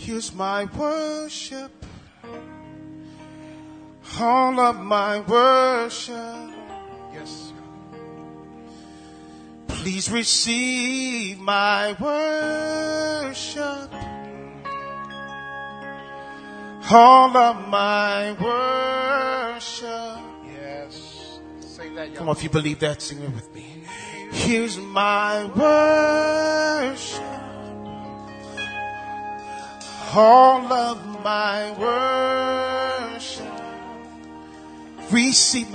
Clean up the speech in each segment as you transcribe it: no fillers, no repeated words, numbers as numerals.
Here's my worship, all of my worship. Yes. Please receive my worship, all of my worship. Yes. Say that, y'all. Come on, if you believe that, sing it with me. Here's my worship, all of my worship. Receive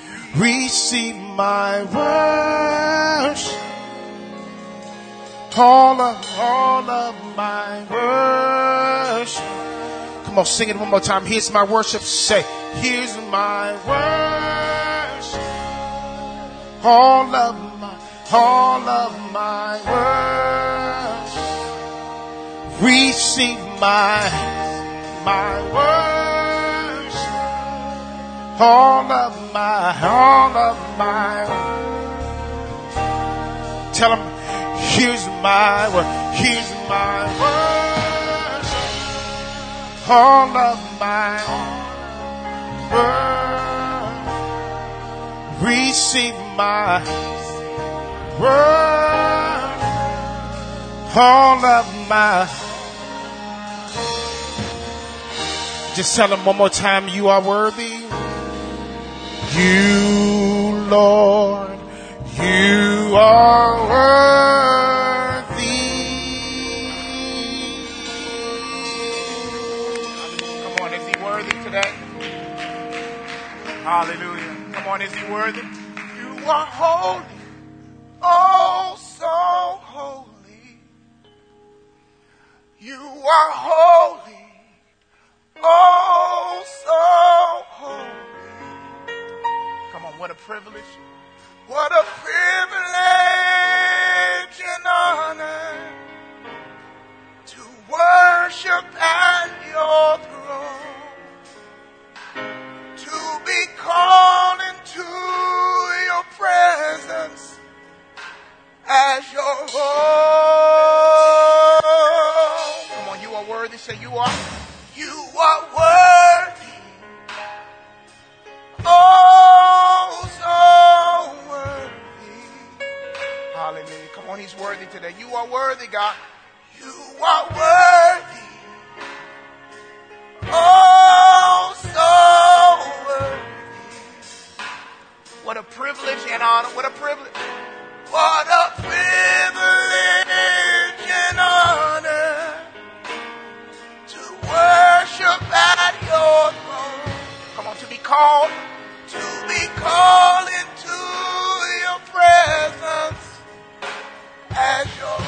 my worship, all of my worship. Come on, sing it one more time. Here's my worship. Say, here's my worship, all of my worship. Receive my worship, all of my. Tell them, here's my worship, all of my worship. Receive my worship, all of my. Just tell them one more time, you are worthy. You, Lord, you are worthy. Come on, is he worthy today? Hallelujah. Come on, is he worthy? You are holy. Oh, so holy. You are holy. Oh, so holy. Come on, what a privilege. What a privilege and honor to worship at your throne, to be called into your presence as your own. Come on, you are worthy. Say you are. You are worthy. Oh, so worthy. Hallelujah. Come on, he's worthy today. You are worthy, God. You are worthy. Oh, so worthy. What a privilege and honor. What a privilege. What a privilege and honor to worship at your throne. Come on, to be called into your presence as your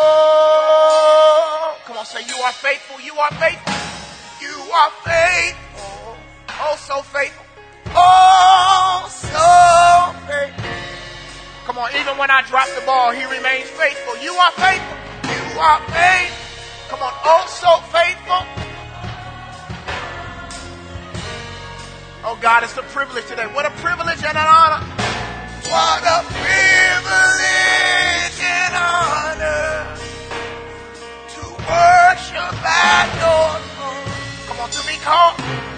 own. Come on, say you are faithful, you are faithful, you are faithful, oh so faithful, oh so faithful. Come on, even when I drop the ball, he remains faithful. You are faithful, you are faithful. Come on, oh so faithful. Oh God, it's a privilege today. What a privilege and an honor. What a privilege and honor to worship at your throne. Come on, to be called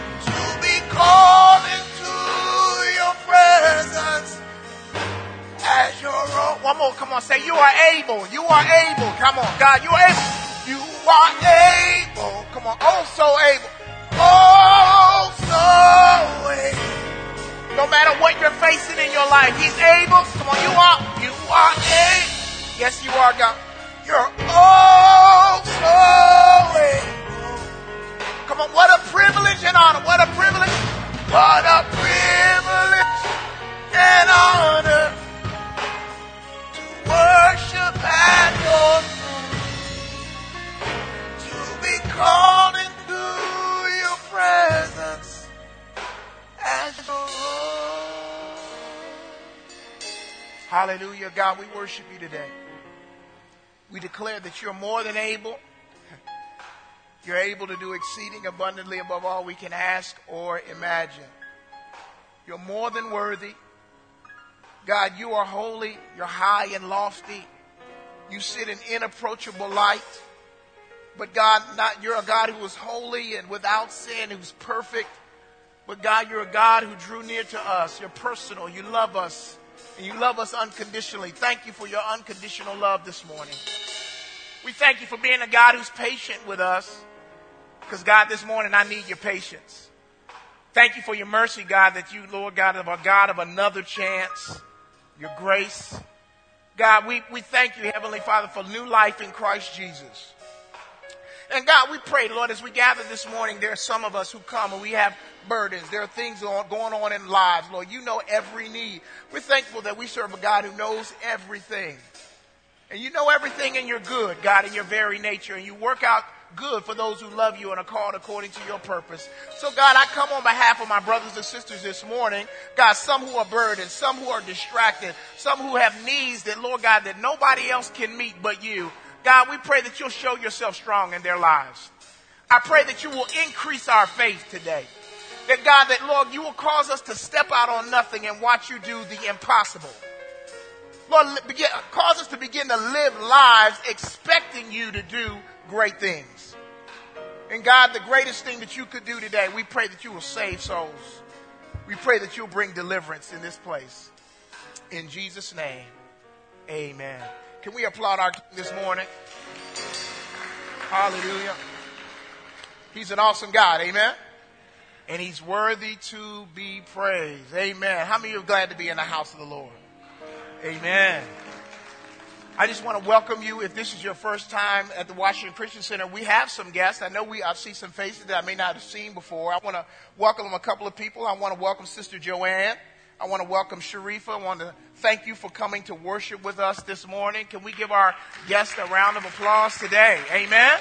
into your presence as your own. One more, come on, say you are able. You are able. Come on, God, you are able. You are able. Come on, oh so able. Oh, so able. No matter what you're facing in your life, he's able. Come on, you are able. Yes, you are, God. You're oh, so able. Come on, what a privilege and honor. What a privilege. What a privilege and honor to worship at your throne, to be called into presence as your own. Hallelujah, God, we worship you today. We declare that you're more than able. You're able to do exceeding abundantly above all we can ask or imagine. You're more than worthy. God, you are holy. You're high and lofty. You sit in inapproachable light. But God, you're a God who is holy and without sin, who's perfect. But God, you're a God who drew near to us. You're personal. You love us. And you love us unconditionally. Thank you for your unconditional love this morning. We thank you for being a God who's patient with us. Because God, this morning I need your patience. Thank you for your mercy, God, that you, Lord God, are a God of another chance. Your grace. God, we thank you, Heavenly Father, for new life in Christ Jesus. And God, we pray, Lord, as we gather this morning, there are some of us who come and we have burdens. There are things going on in lives. Lord, you know every need. We're thankful that we serve a God who knows everything. And you know everything in your good, God, in your very nature. And you work out good for those who love you and are called according to your purpose. So, God, I come on behalf of my brothers and sisters this morning. God, some who are burdened, some who are distracted, some who have needs that, Lord God, that nobody else can meet but you. God, we pray that you'll show yourself strong in their lives. I pray that you will increase our faith today. That, God, that, Lord, you will cause us to step out on nothing and watch you do the impossible. Lord, cause us to begin to live lives expecting you to do great things. And, God, the greatest thing that you could do today, we pray that you will save souls. We pray that you'll bring deliverance in this place. In Jesus' name, amen. Can we applaud our King this morning? Hallelujah. He's an awesome God. Amen. And he's worthy to be praised. Amen. How many of you are glad to be in the house of the Lord? Amen. I just want to welcome you. If this is your first time at the Washington Christian Center, we have some guests. I know I see some faces that I may not have seen before. I want to welcome a couple of people. I want to welcome Sister Joanne. I want to welcome Sharifa. I want to thank you for coming to worship with us this morning. Can we give our guests a round of applause today? Amen.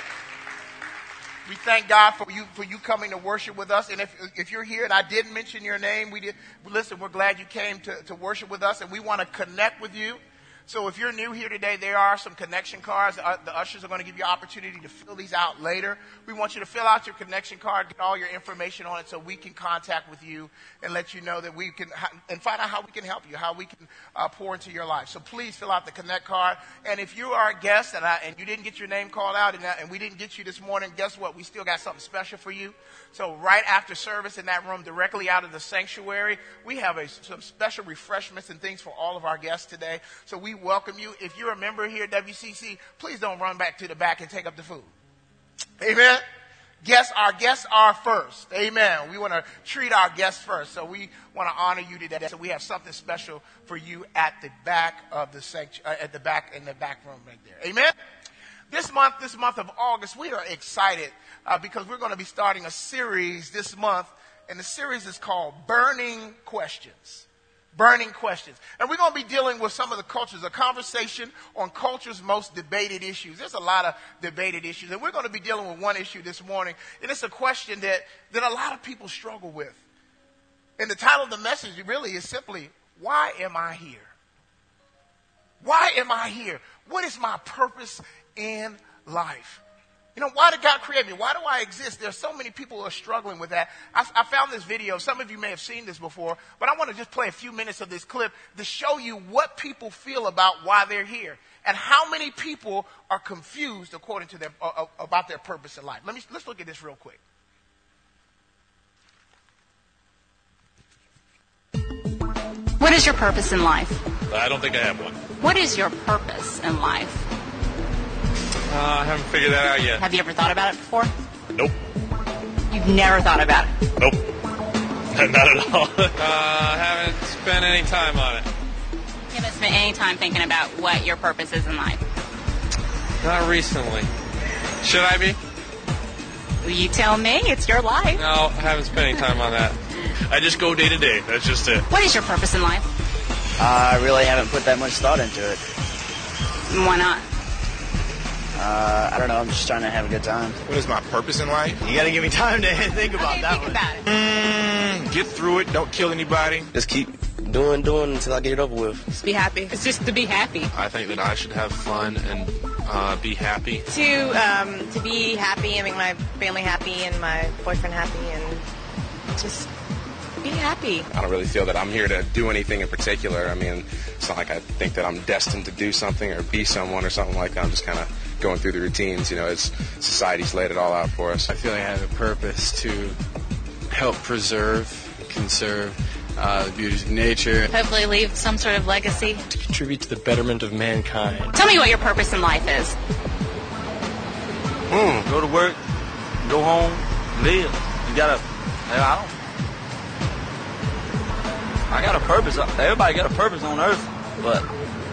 We thank God for you coming to worship with us. And if you're here and I didn't mention your name, listen, we're glad you came to worship with us, and we want to connect with you. So if you're new here today, there are some connection cards. The ushers are going to give you an opportunity to fill these out later. We want you to fill out your connection card, get all your information on it so we can contact with you and let you know that we can, and find out how we can help you, how we can pour into your life. So please fill out the connect card. And if you are a guest and you didn't get your name called out and we didn't get you this morning, guess what? We still got something special for you. So right after service in that room, directly out of the sanctuary, we have some special refreshments and things for all of our guests today. So we welcome you. If you're a member here at WCC, please don't run back to the back and take up the food. Amen. Our guests are first. Amen. We want to treat our guests first. So we want to honor you today. So we have something special for you at the back of the sanctuary, in the back room right there. Amen. This month of August, we are excited because we're going to be starting a series this month, and the series is called Burning Questions. Burning questions. And we're going to be dealing with some of the cultures, a conversation on culture's most debated issues. There's a lot of debated issues. And we're going to be dealing with one issue this morning. And it's a question that a lot of people struggle with. And the title of the message really is simply, why am I here? Why am I here? What is my purpose in life? You know, why did God create me? Why do I exist? There's so many people who are struggling with that. I found this video. Some of you may have seen this before, but I want to just play a few minutes of this clip to show you what people feel about why they're here and how many people are confused according to about their purpose in life. Let's look at this real quick. What is your purpose in life? I don't think I have one. What is your purpose in life? I haven't figured that out yet. Have you ever thought about it before? Nope. You've never thought about it? Nope. Not at all. Haven't spent any time on it. You haven't spent any time thinking about what your purpose is in life? Not recently. Should I be? Well, you tell me. It's your life. No, I haven't spent any time on that. I just go day to day. That's just it. What is your purpose in life? I really haven't put that much thought into it. Why not? I don't know. I'm just trying to have a good time. What is my purpose in life? You got to give me time to think about that think one. About it. Get through it. Don't kill anybody. Just keep doing until I get it over with. Just be happy. It's just to be happy. I think that I should have fun and be happy. To be happy and make my family happy and my boyfriend happy and just be happy. I don't really feel that I'm here to do anything in particular. I mean, it's not like I think that I'm destined to do something or be someone or something like that. I'm just kind of going through the routines, as society's laid it all out for us. I feel like I have a purpose to help preserve, conserve the beauties of nature. Hopefully leave some sort of legacy. To contribute to the betterment of mankind. Tell me what your purpose in life is. Go to work, go home, live. You gotta, I got a purpose. Everybody got a purpose on earth, but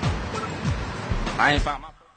I ain't found my purpose.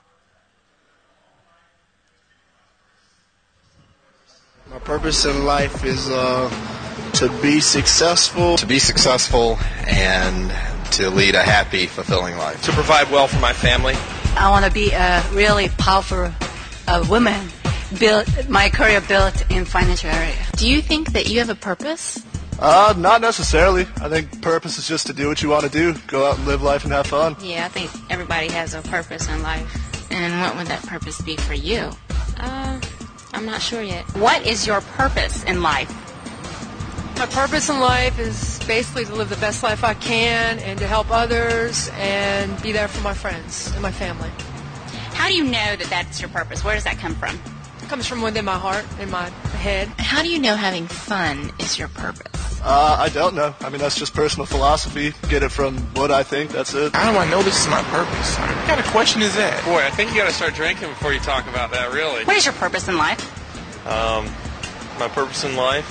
My purpose in life is to be successful. To be successful and to lead a happy, fulfilling life. To provide well for my family. I want to be a really powerful woman. Build my career built in financial area. Do you think that you have a purpose? Not necessarily. I think purpose is just to do what you want to do. Go out and live life and have fun. Yeah, I think everybody has a purpose in life. And what would that purpose be for you? I'm not sure yet. What is your purpose in life? My purpose in life is basically to live the best life I can and to help others and be there for my friends and my family. How do you know that that's your purpose? Where does that come from? It comes from within my heart and my head. How do you know having fun is your purpose? I don't know. I mean, that's just personal philosophy. Get it from what I think. That's it. How do I know this is my purpose? What kind of question is that? Boy, I think you got to start drinking before you talk about that, really. What is your purpose in life? My purpose in life,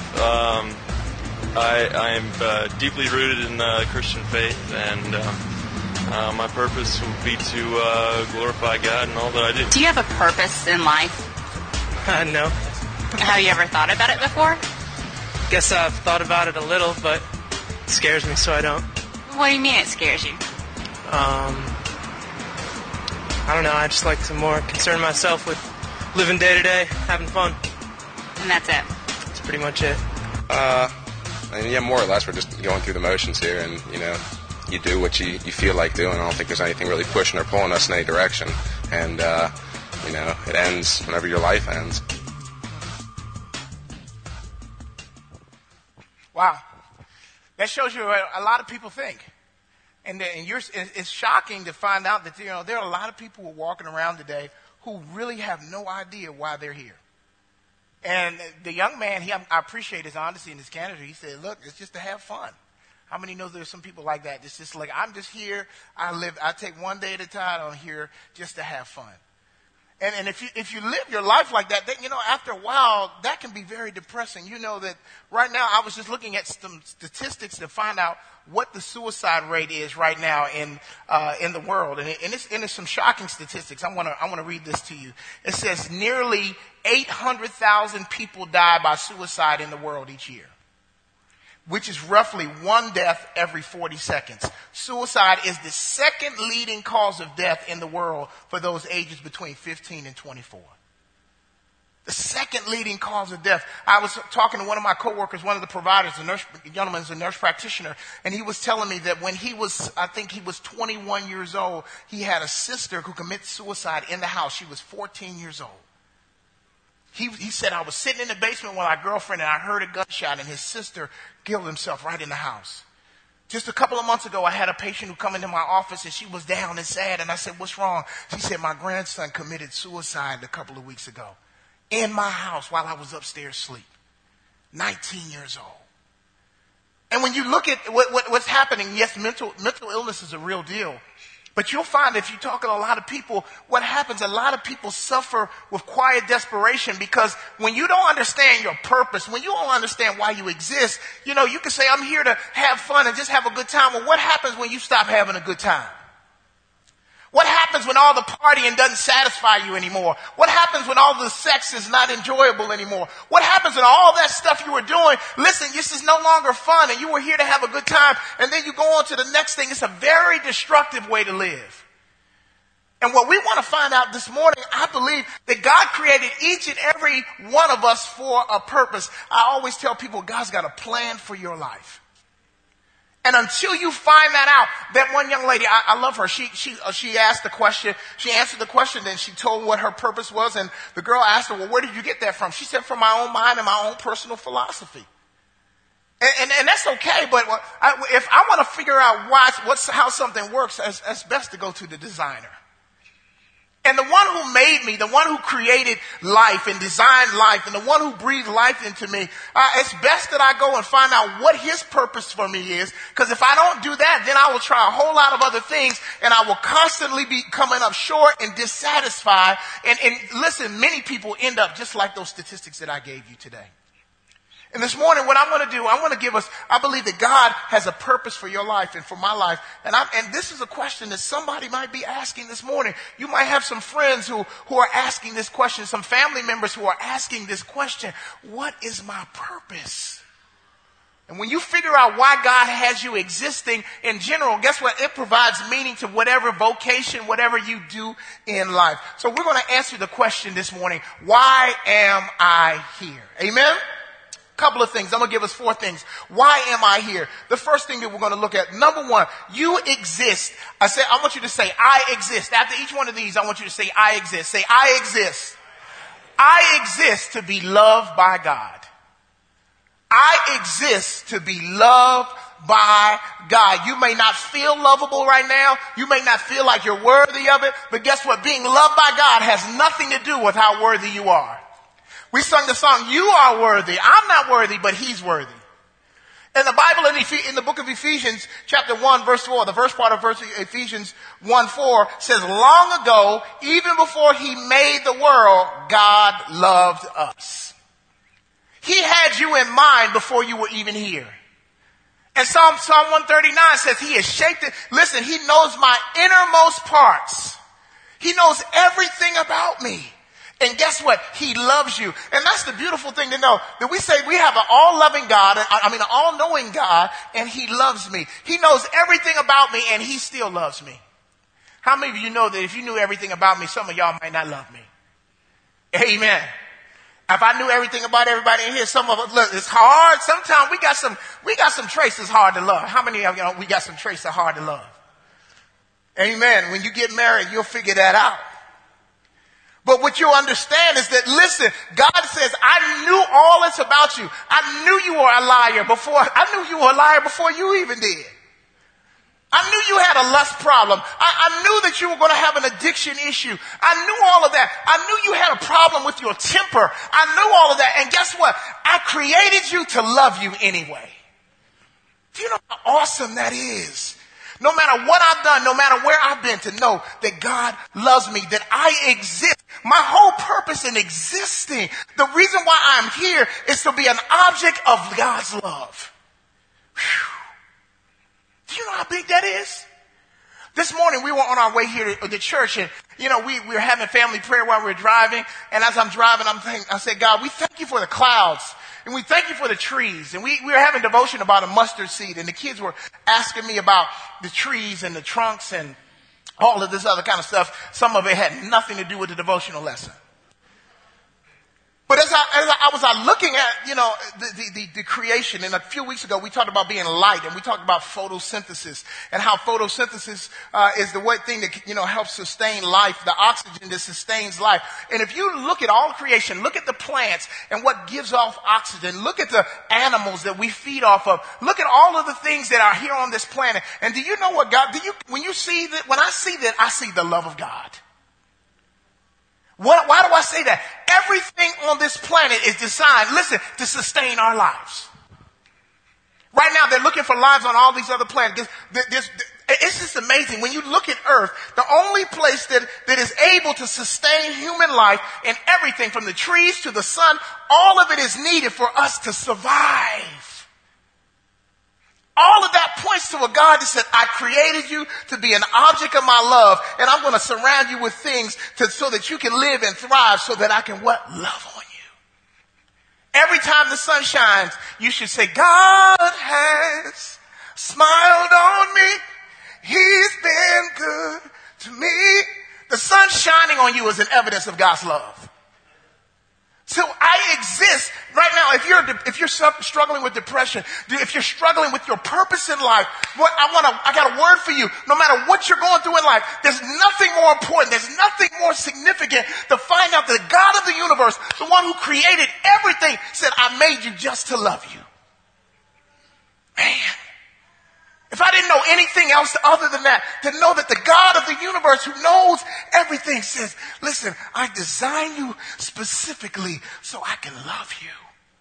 I am deeply rooted in the Christian faith, and my purpose would be to glorify God in all that I do. Do you have a purpose in life? No. Have you ever thought about it before? Guess I've thought about it a little, but it scares me, so I don't. What do you mean it scares you? I don't know. I just like to more concern myself with living day to day, having fun. And that's it? That's pretty much it. Yeah, more or less, we're just going through the motions here, and, you do what you feel like doing. I don't think there's anything really pushing or pulling us in any direction. And, it ends whenever your life ends. Wow. That shows you what a lot of people think. And it's shocking to find out that, there are a lot of people who are walking around today who really have no idea why they're here. And the young man, I appreciate his honesty and his candor. He said, look, it's just to have fun. How many know there's some people like that? It's just like, I'm just here. I take one day at a time. I'm here just to have fun. And if you live your life like that, then, after a while, that can be very depressing. You know that right now, I was just looking at some statistics to find out what the suicide rate is right now in the world. And it's some shocking statistics. I want to read this to you. It says nearly 800,000 people die by suicide in the world each year, which is roughly one death every 40 seconds. Suicide is the second leading cause of death in the world for those ages between 15 and 24. The second leading cause of death. I was talking to one of my coworkers, one of the providers, the gentleman is a nurse practitioner, and he was telling me that when I think he was 21 years old, he had a sister who committed suicide in the house. She was 14 years old. He said, I was sitting in the basement with my girlfriend and I heard a gunshot and his sister killed himself right in the house. Just a couple of months ago, I had a patient who come into my office and she was down and sad. And I said, what's wrong? She said, my grandson committed suicide a couple of weeks ago in my house while I was upstairs asleep. 19 years old. And when you look at what's happening, yes, mental illness is a real deal. But you'll find if you talk to a lot of people, what happens, a lot of people suffer with quiet desperation because when you don't understand your purpose, when you don't understand why you exist, you can say, I'm here to have fun and just have a good time. Well, what happens when you stop having a good time? What happens when all the partying doesn't satisfy you anymore? What happens when all the sex is not enjoyable anymore? What happens when all that stuff you were doing, listen, this is no longer fun and you were here to have a good time and then you go on to the next thing. It's a very destructive way to live. And what we want to find out this morning, I believe that God created each and every one of us for a purpose. I always tell people God's got a plan for your life. And until you find that out, that one young lady, I love her. She asked the question, she answered the question, then she told what her purpose was. And the girl asked her, well, where did you get that from? She said, from my own mind and my own personal philosophy. And that's okay. But if I want to figure out how something works, it's best to go to the designer. And the one who made me, the one who created life and designed life, and the one who breathed life into me, it's best that I go and find out what his purpose for me is. Because if I don't do that, then I will try a whole lot of other things, and I will constantly be coming up short and dissatisfied. And listen, many people end up just like those statistics that I gave you today. And this morning, what I'm going to do, I'm going to give us, I believe that God has a purpose for your life and for my life. And this is a question that somebody might be asking this morning. You might have some friends who are asking this question, some family members who are asking this question. What is my purpose? And when you figure out why God has you existing in general, guess what? It provides meaning to whatever vocation, whatever you do in life. So we're going to answer the question this morning. Why am I here? Amen? Couple of things. I'm going to give us 4 things. Why am I here? The first thing that we're going to look at, number 1, you exist. I want you to say, I exist. After each one of these, I want you to say, I exist. Say, I exist. I exist to be loved by God. I exist to be loved by God. You may not feel lovable right now. You may not feel like you're worthy of it. But guess what? Being loved by God has nothing to do with how worthy you are. We sung the song, you are worthy. I'm not worthy, but he's worthy. In the Bible, in the book of Ephesians, chapter 1, verse 4, the first part of Ephesians 1:4 says, long ago, even before he made the world, God loved us. He had you in mind before you were even here. And Psalm 139 says he has shaped it. Listen, he knows my innermost parts. He knows everything about me. And guess what? He loves you. And that's the beautiful thing to know, that we say we have an all-loving God, an all-knowing God, and he loves me. He knows everything about me, and he still loves me. How many of you know that if you knew everything about me, some of y'all might not love me? Amen. If I knew everything about everybody in here, some of us, look, it's hard. Sometimes we got some traits that's hard to love. How many of you know we got some traits that are hard to love? Amen. When you get married, you'll figure that out. But what you understand is that, listen, God says, I knew all this about you. I knew you were a liar before you even did. I knew you had a lust problem. I knew that you were going to have an addiction issue. I knew all of that. I knew you had a problem with your temper. I knew all of that. And guess what? I created you to love you anyway. Do you know how awesome that is? No matter what I've done, no matter where I've been, to know that God loves me, that I exist. My whole purpose in existing, the reason why I'm here is to be an object of God's love. Whew. Do you know how big that is? This morning we were on our way here to the church, and we were having family prayer while we were driving. And as I'm driving, I said, God, we thank you for the clouds. And we thank you for the trees. And we were having devotion about a mustard seed. And the kids were asking me about the trees and the trunks and all of this other kind of stuff. Some of it had nothing to do with the devotional lesson. But as I was looking at, the creation, and a few weeks ago we talked about being light, and we talked about photosynthesis, and how photosynthesis is the one thing that helps sustain life, the oxygen that sustains life. And if you look at all creation, look at the plants and what gives off oxygen, look at the animals that we feed off of, look at all of the things that are here on this planet. And do you know what God? When I see that, I see the love of God. Why do I say that? Everything on this planet is designed, listen, to sustain our lives. Right now, they're looking for lives on all these other planets. It's just amazing. When you look at Earth, the only place that is able to sustain human life, and everything from the trees to the sun, all of it is needed for us to survive. All of that points to a God that said, I created you to be an object of my love, and I'm going to surround you with things so that you can live and thrive, so that I can what? Love on you. Every time the sun shines, you should say, God has smiled on me. He's been good to me. The sun shining on you is an evidence of God's love. So I exist right now. If you're struggling with depression, if you're struggling with your purpose in life, I got a word for you. No matter what you're going through in life, there's nothing more important. There's nothing more significant to find out that the God of the universe, the one who created everything, said, I made you just to love you. Man. If I didn't know anything else other than that, to know that the God of the universe who knows everything says, listen, I designed you specifically so I can love you.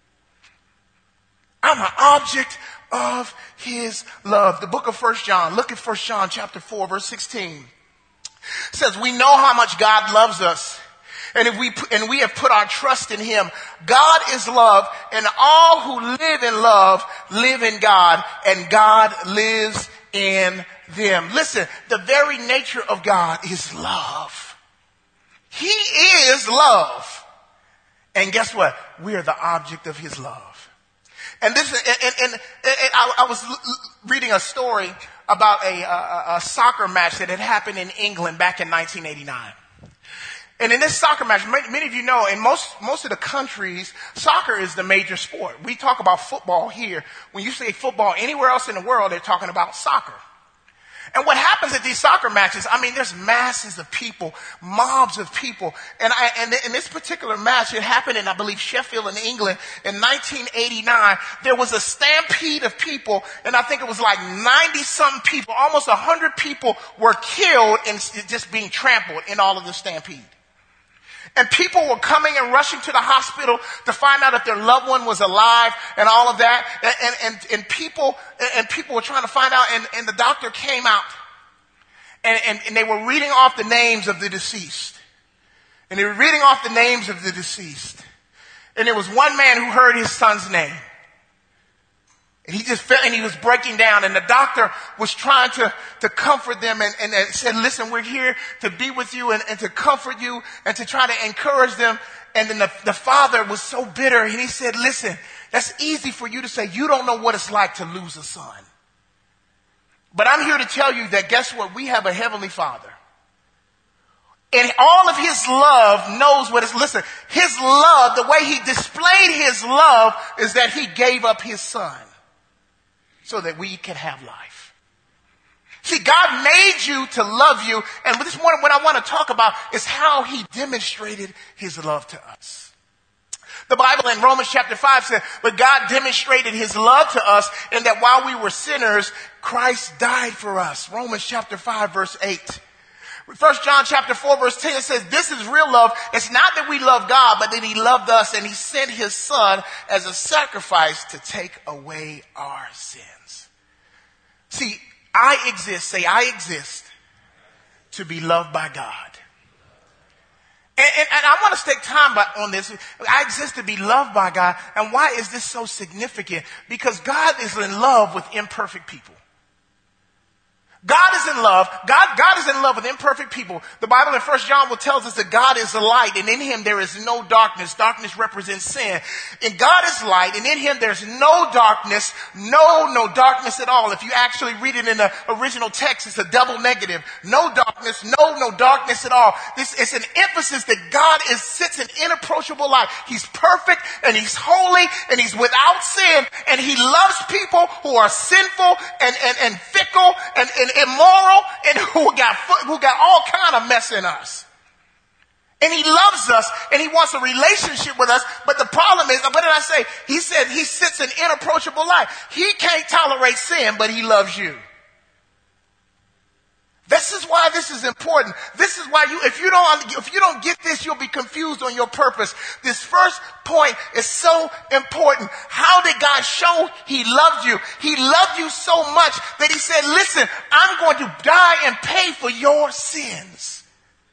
I'm an object of his love. The book of 1 John, look at 1 John chapter 4, verse 16. It says, we know how much God loves us. And we have put our trust in him. God is love, and all who live in love live in God, and God lives in them. Listen, the very nature of God is love. He is love. And guess what? We are the object of his love. And this, and I was reading a story about a soccer match that had happened in England back in 1989. And in this soccer match, many of you know, in most of the countries, soccer is the major sport. We talk about football here. When you say football anywhere else in the world, they're talking about soccer. And what happens at these soccer matches, I mean, there's masses of people, mobs of people. And in this particular match, it happened in, I believe, Sheffield in England in 1989. There was a stampede of people, and I think it was like 90-something people, almost 100 people were killed and just being trampled in all of the stampede. And people were coming and rushing to the hospital to find out if their loved one was alive and all of that. And people were trying to find out, and the doctor came out and they were reading off the names of the deceased. And they were reading off the names of the deceased. And there was one man who heard his son's name. And he just felt, and he was breaking down, and the doctor was trying to comfort them and said, listen, we're here to be with you and to comfort you and to try to encourage them. And then the father was so bitter, and he said, listen, that's easy for you to say. You don't know what it's like to lose a son. But I'm here to tell you that guess what? We have a heavenly Father. And all of his love knows what it's, listen, his love, the way he displayed his love is that he gave up his son so that we can have life. See, God made you to love you. And this morning, what I want to talk about is how he demonstrated his love to us. The Bible in Romans chapter 5 says, but God demonstrated his love to us in that while we were sinners, Christ died for us. Romans chapter 5 verse 8. 1 John chapter 4 verse 10 says, this is real love. It's not that we love God, but that he loved us and he sent his son as a sacrifice to take away our sins. See, I exist to be loved by God. And I want to take time on this. I exist to be loved by God. And why is this so significant? Because God is in love with imperfect people. God is in love. God is in love with imperfect people. The Bible in 1 John tells us that God is a light, and in him there is no darkness. Darkness represents sin. And God is light, and in him there's no darkness, no darkness at all. If you actually read it in the original text, it's a double negative. No darkness, no darkness at all. This is an emphasis that God sits in inapproachable light. He's perfect, and he's holy, and he's without sin, and he loves people who are sinful and fickle and immoral and who got all kind of mess in us. And he loves us and he wants a relationship with us. But the problem is, what did I say? He said he sits in inapproachable light. He can't tolerate sin, but he loves you. This is why this is important. This is why if you don't get this, you'll be confused on your purpose. This first point is so important. How did God show he loved you? He loved you so much that he said, listen, I'm going to die and pay for your sins.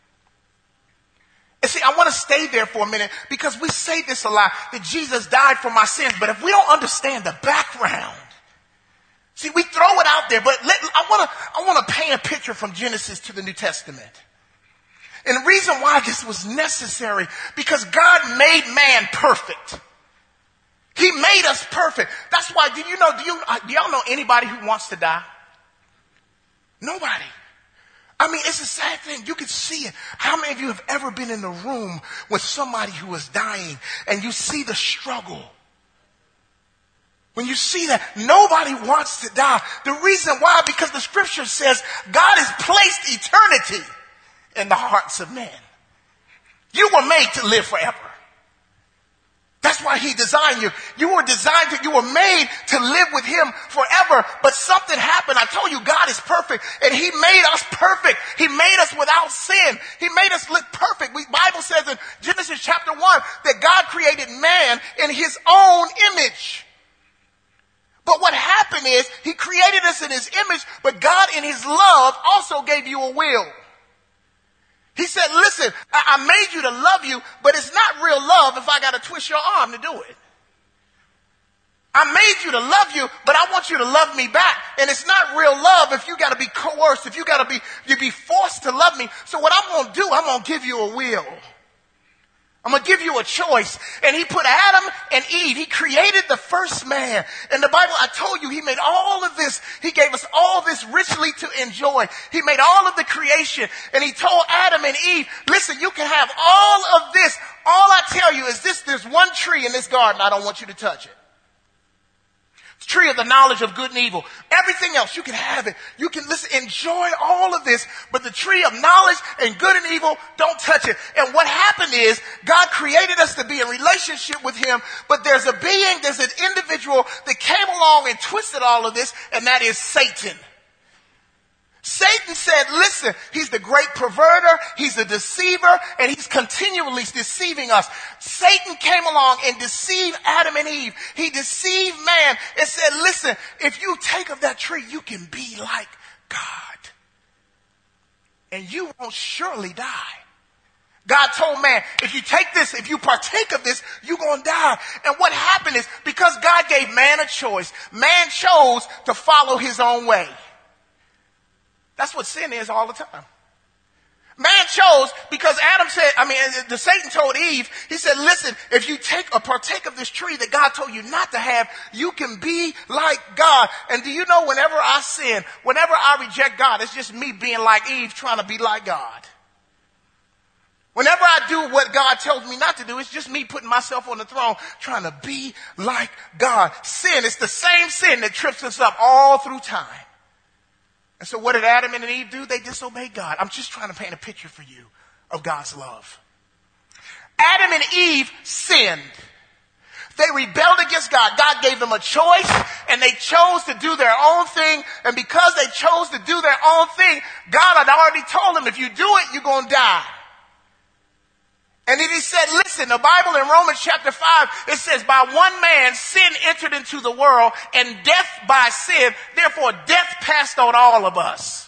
And see, I want to stay there for a minute because we say this a lot, that Jesus died for my sins. But if we don't understand the background, see, we throw it out there, but I want to paint a picture from Genesis to the New Testament. And the reason why this was necessary, because God made man perfect. He made us perfect. That's why, do y'all know anybody who wants to die? Nobody. I mean, it's a sad thing. You can see it. How many of you have ever been in the room with somebody who is dying and you see the struggle? When you see that, nobody wants to die. The reason why, because the scripture says God has placed eternity in the hearts of men. You were made to live forever. That's why he designed you. You were made to live with him forever. But something happened. I told you God is perfect, and he made us perfect. He made us without sin. He made us look perfect. The Bible says in Genesis chapter 1 that God created man in his own image. But what happened is he created us in his image, but God in his love also gave you a will. He said, listen, I made you to love you, but it's not real love if I got to twist your arm to do it. I made you to love you, but I want you to love me back. And it's not real love if you got to be coerced, if you got to be forced to love me. So what I'm going to do, I'm going to give you a will. I'm going to give you a choice. And he put Adam and Eve. He created the first man. In the Bible, I told you, he made all of this. He gave us all this richly to enjoy. He made all of the creation. And he told Adam and Eve, listen, you can have all of this. All I tell you is this, there's one tree in this garden. I don't want you to touch it. It's the tree of the knowledge of good and evil. Everything else, you can have it. You can enjoy all of this, but the tree of knowledge and good and evil, don't touch it. And what happened is God created us to be in relationship with him, but there's an individual that came along and twisted all of this, and that is Satan. Satan said, listen, he's the great perverter, he's the deceiver, and he's continually deceiving us. Satan came along and deceived Adam and Eve. He deceived man and said, listen, if you take of that tree, you can be like God. And you won't surely die. God told man, if you take this, if you partake of this, you're going to die. And what happened is, because God gave man a choice, man chose to follow his own way. That's what sin is all the time. Man chose because Satan told Eve, he said, listen, if you partake of this tree that God told you not to have, you can be like God. And do you know, whenever I sin, whenever I reject God, it's just me being like Eve, trying to be like God. Whenever I do what God tells me not to do, it's just me putting myself on the throne, trying to be like God. Sin is the same sin that trips us up all through time. And so what did Adam and Eve do? They disobeyed God. I'm just trying to paint a picture for you of God's love. Adam and Eve sinned. They rebelled against God. God gave them a choice, and they chose to do their own thing. And because they chose to do their own thing, God had already told them, if you do it, you're going to die. And then he said, listen, the Bible in Romans chapter 5, it says, by one man sin entered into the world, and death by sin. Therefore, death passed on all of us.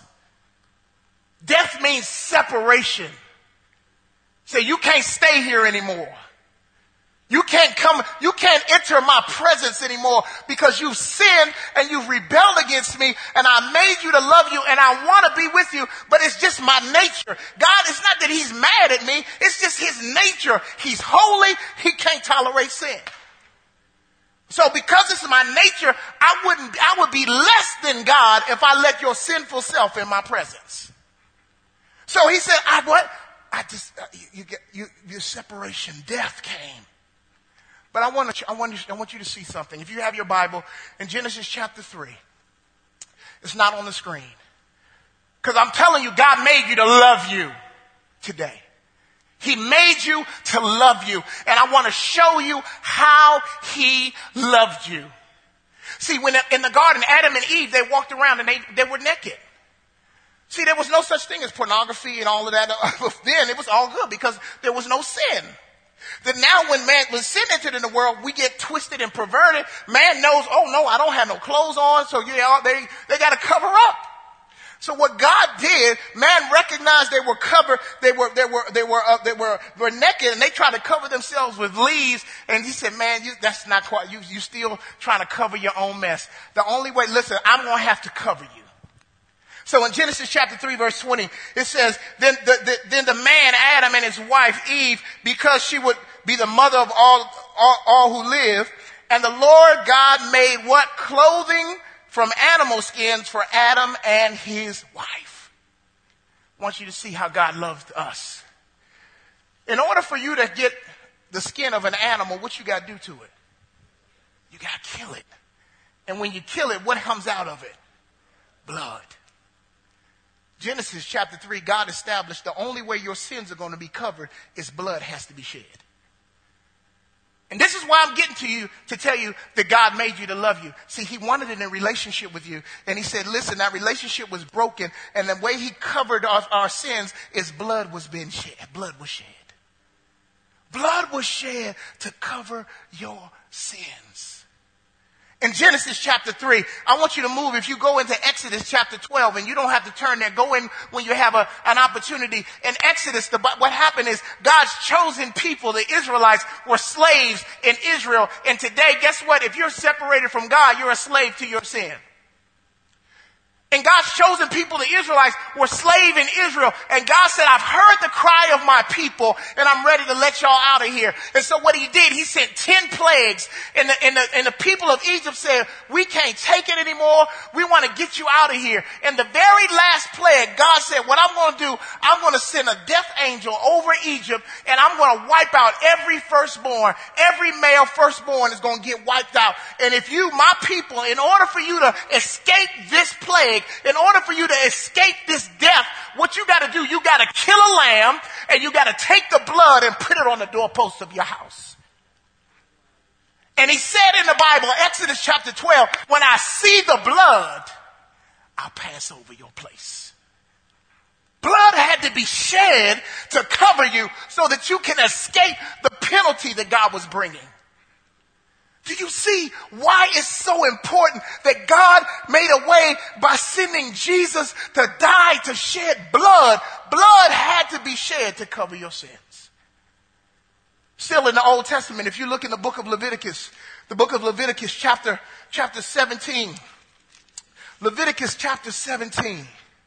Death means separation. Say, you can't stay here anymore. You can't enter my presence anymore because you've sinned and you've rebelled against me, and I made you to love you and I want to be with you, but it's just my nature. God, it's not that he's mad at me. It's just his nature. He's holy. He can't tolerate sin. So because it's my nature, I would be less than God if I let your sinful self in my presence. So he said, your separation, death came. But I want you to see something. If you have your Bible, in Genesis chapter 3, it's not on the screen. Because I'm telling you, God made you to love you today. He made you to love you. And I want to show you how he loved you. See, when in the garden, Adam and Eve, they walked around and they were naked. See, there was no such thing as pornography and all of that. Then it was all good because there was no sin. That now when sin entered in the world, we get twisted and perverted. Man knows, oh no, I don't have no clothes on, so they got to cover up. So what God did, man recognized they were covered, they were naked, and they tried to cover themselves with leaves. And he said, man, that's not quite, you still trying to cover your own mess. The only way, listen, I'm going to have to cover you. So in Genesis chapter 3 verse 20, it says, then the man Adam and his wife Eve, because she would be the mother of all who live, and the Lord God made what? Clothing from animal skins for Adam and his wife. I want you to see how God loved us. In order for you to get the skin of an animal, what you got to do to it? You got to kill it. And when you kill it, what comes out of it? Blood. Genesis chapter 3, God established the only way your sins are going to be covered is blood has to be shed. And this is why I'm getting to you to tell you that God made you to love you. See, he wanted it in a relationship with you. And he said, listen, that relationship was broken. And the way he covered our sins is blood was being shed. Blood was shed. Blood was shed to cover your sins. In Genesis chapter 3, I want you to move. If you go into Exodus chapter 12, and you don't have to turn there, go in when you have an opportunity. In Exodus, what happened is God's chosen people, the Israelites, were slaves in Israel. And today, guess what? If you're separated from God, you're a slave to your sin. And God's chosen people, the Israelites, were slaves in Israel. And God said, I've heard the cry of my people, and I'm ready to let y'all out of here. And so what he did, he sent 10 plagues. And the people of Egypt said, we can't take it anymore. We want to get you out of here. And the very last plague, God said, what I'm going to do, I'm going to send a death angel over Egypt, and I'm going to wipe out every firstborn. Every male firstborn is going to get wiped out. And if you, my people, in order for you to escape this plague, in order for you to escape this death, what you got to do, you got to kill a lamb, and you got to take the blood and put it on the doorpost of your house. And he said in the Bible, Exodus chapter 12, when I see the blood, I'll pass over your place. Blood had to be shed to cover you so that you can escape the penalty that God was bringing. Do you see why it's so important that God made a way by sending Jesus to die, to shed blood? Blood had to be shed to cover your sins. Still in the Old Testament, if you look in the book of Leviticus chapter 17. Leviticus chapter 17.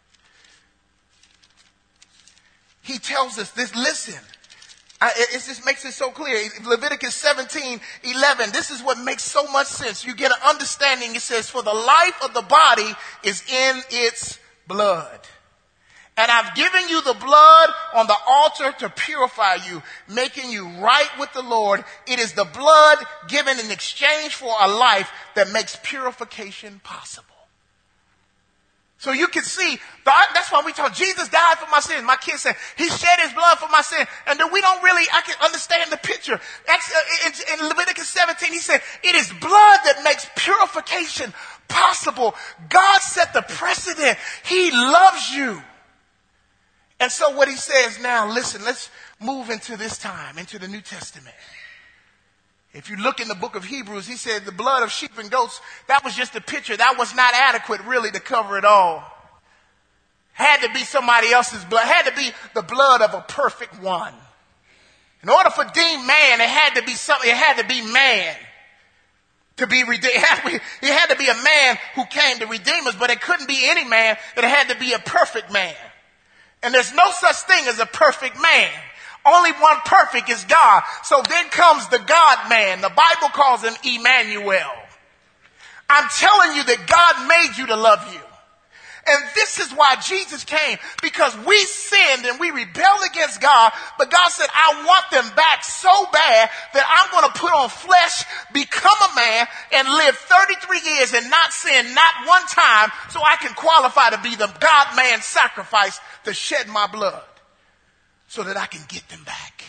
He tells us this, listen. It just makes it so clear. Leviticus 17:11. This is what makes so much sense. You get an understanding. It says, for the life of the body is in its blood. And I've given you the blood on the altar to purify you, making you right with the Lord. It is the blood given in exchange for a life that makes purification possible. So you can see, that's why we talk, Jesus died for my sins. My kids said, he shed his blood for my sin. And then I can understand the picture. In Leviticus 17, he said, it is blood that makes purification possible. God set the precedent. He loves you. And so what he says now, listen, let's move into this time, into the New Testament. If you look in the book of Hebrews, he said the blood of sheep and goats, that was just a picture. That was not adequate really to cover it all. Had to be somebody else's blood. Had to be the blood of a perfect one. In order for redeem man, it had to be something. It had to be man to be redeemed. It had to be a man who came to redeem us, but it couldn't be any man. It had to be a perfect man. And there's no such thing as a perfect man. Only one perfect is God. So then comes the God-man. The Bible calls him Emmanuel. I'm telling you that God made you to love you. And this is why Jesus came. Because we sinned and we rebelled against God. But God said, I want them back so bad that I'm going to put on flesh, become a man, and live 33 years and not sin, not one time, so I can qualify to be the God-man sacrifice to shed my blood, so that I can get them back.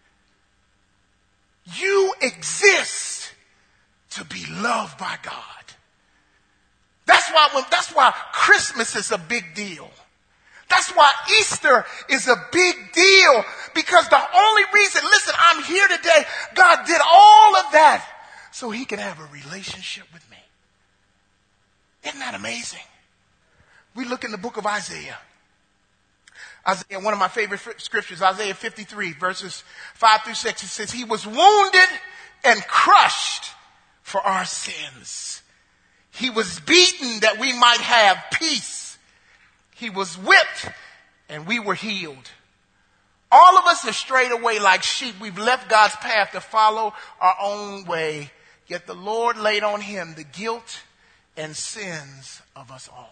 You exist to be loved by God. That's why Christmas is a big deal. That's why Easter is a big deal. Because the only reason, listen, I'm here today, God did all of that so he can have a relationship with me. Isn't that amazing? We look in the book of Isaiah. Isaiah, one of my favorite scriptures, Isaiah 53, verses 5 through 6, it says, he was wounded and crushed for our sins. He was beaten that we might have peace. He was whipped and we were healed. All of us are strayed away like sheep. We've left God's path to follow our own way. Yet the Lord laid on him the guilt and sins of us all.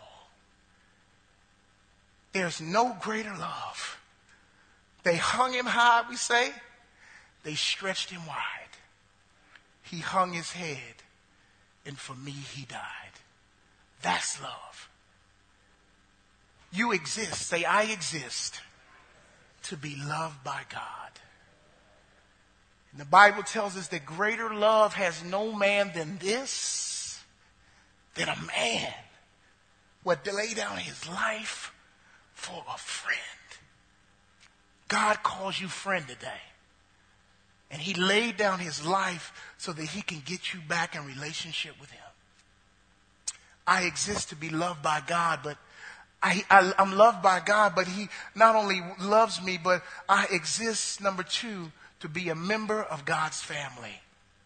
There's no greater love. They hung him high, we say. They stretched him wide. He hung his head, and for me he died. That's love. You exist, say I exist, to be loved by God. And the Bible tells us that greater love has no man than this, than a man would lay down his life for a friend. God calls you friend today. And he laid down his life so that he can get you back in relationship with him. I exist to be loved by God, but I'm loved by God, but he not only loves me, but I exist, number 2, to be a member of God's family.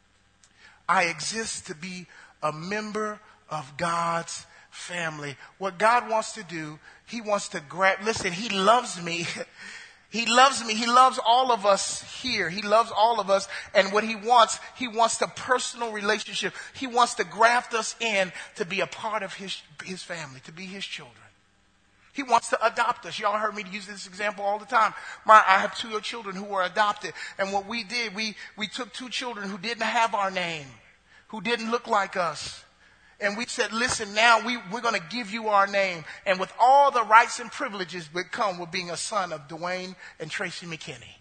I exist to be a member of God's family. What God wants to do, he wants to listen, he loves me. He loves me. He loves all of us here. He loves all of us. And what he wants a personal relationship. He wants to graft us in to be a part of his family, to be his children. He wants to adopt us. Y'all heard me use this example all the time. I have 2 children who were adopted. And what we did, we took 2 children who didn't have our name, who didn't look like us. And we said, listen, now we're going to give you our name. And with all the rights and privileges that come with being a son of Dwayne and Tracy McKinney.